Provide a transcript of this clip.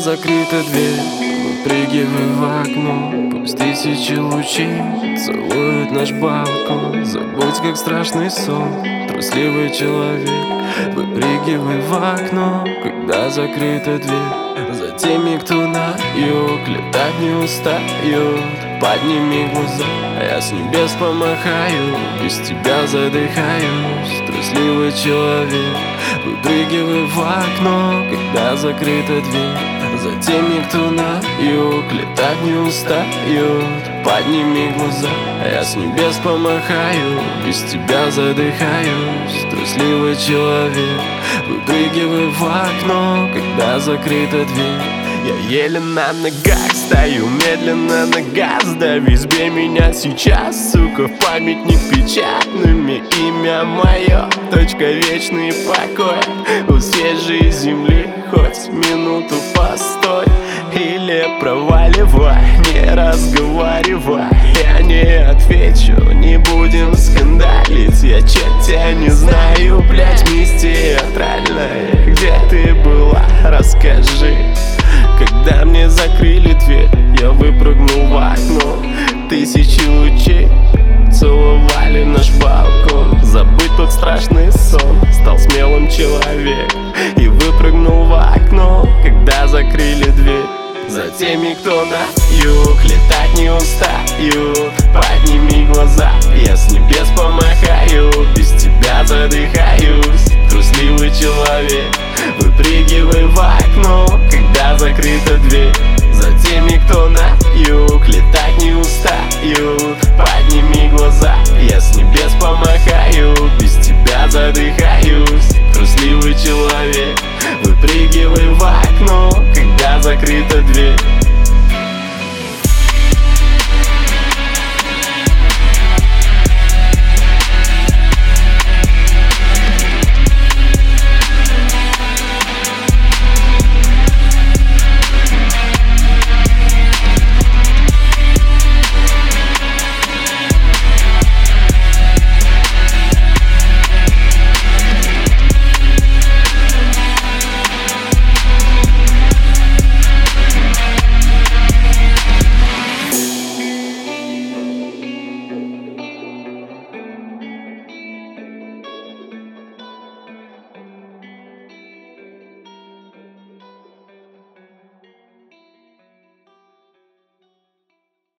закрыта дверь, выпрыгивай в окно. Пусть тысячи лучей целуют наш балкон. Забудь, как страшный сон, трусливый человек. Выпрыгивай в окно, когда закрыта дверь. За теми, кто на юг летать не устает. Подними глаза, я с небес помахаю. Без тебя задыхаюсь, трусливый человек. Выпрыгивай в окно, когда закрыта дверь. За теми, кто на юг летать не устает. Подними глаза, я с небес помахаю. Без тебя задыхаюсь, трусливый человек. Выпрыгивай в окно, когда закрыта дверь. Я еле на ногах стою, медленно на газ дави. Сбей меня сейчас, сука, в памятник печатными. Имя мое, точка вечный покой. У свежей земли хоть минуту постой. Или проваливай, не разговаривай. Я не отвечу, не будем скандалить. Я тебя не знаю, блять, месть театральная. Где ты была, расскажи. Когда мне закрыли дверь, я выпрыгнул в окно. Тысячи лучей целовали наш балкон. Забыть тот страшный сон, стал смелым человек. И выпрыгнул в окно, когда закрыли дверь. За теми, кто на юг летать не устают. Подними глаза, я с небес помахаю. Без тебя задыхаюсь, трусливый человек. Выпрыгивай в окно, когда закрыта дверь. За теми, кто на юг летать не устают. Подними глаза, я с небес помахаю. Без тебя задыхаюсь, трусливый человек. Выпрыгивай в окно,